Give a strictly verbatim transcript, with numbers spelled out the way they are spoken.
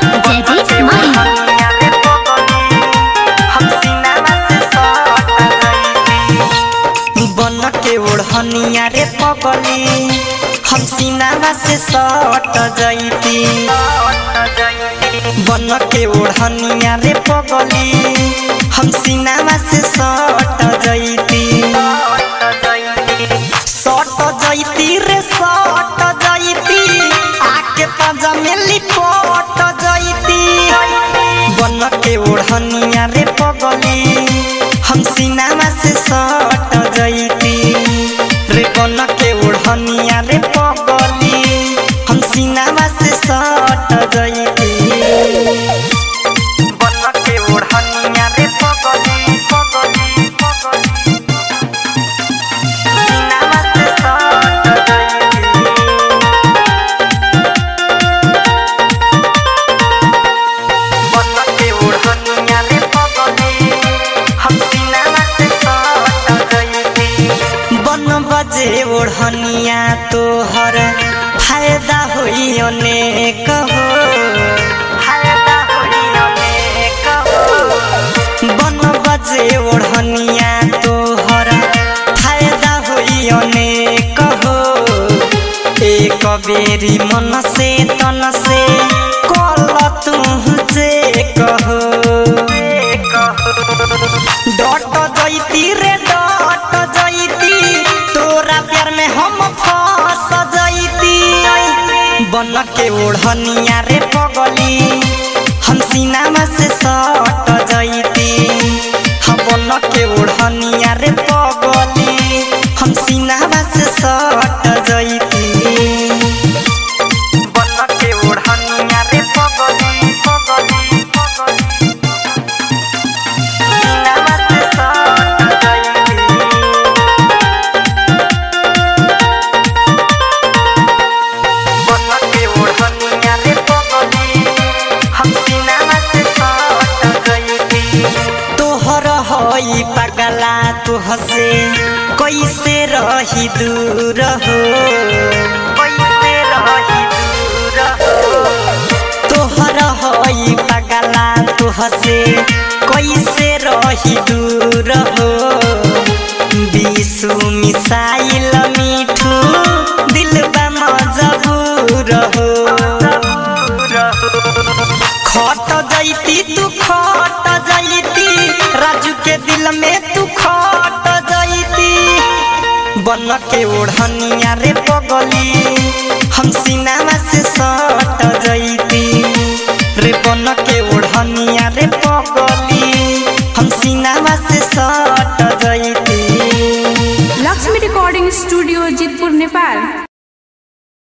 जयदीप माही। बन के ओढ़निया रे पगली हम सीनावा से सट जईती। बन के ओढ़निया रे पगली हम सीनावा से सट जईती। सट जईती रे सट जईती आके पाजा में लिपट जईती। बन के ओढ़निया रे पगली हम सीनावा से सट जईती। रे बन के ओढ़निया रे पगली हम सीनावा से सट जईती। बन के ओढ़निया रे पगली पगली पगली सीनावा से सट जईती। बन के ओढ़निया रे पगली हम सीनावा से सट जईती। बन बजे ओढ़निया तोहर फायदा होई अनेक हो। फायदा होई अनेक हो। बन बजे ओढ़निया तोहर फायदा होई अनेक हो। एक बेरी मन से तन से कल तू जे कहो। डट जईती रे डट जईती तोरा प्यार में हम फंस जईती। बन के ओढ़निया रे पगली हम सीनावा से सट जईती। हम बन के ओढ़निया रे पगली हम सीनावा से सट जईती। बन के ओढ़निया रे पगली पगली पगली सीनावा से सट जईती। बन के ओढ़निया रे पगली हम सीनावा से सट जईती। तोहर हई पगला तुहसे कैसे रही दूर हो। कैसे रही दूर हो। तोहर हई पगला तुहसे कैसे रही दूर हो। विशु मिसाइल मिठू दिलबा मजबूर हो। खट जईती तू खट जईती राजू के दिल में तू खट जईती। बन के ओढ़निया रे पगली हम सीनावा से सट जईती। रे बन के ओढ़निया रे पगली हम सीनावा से सट जईती।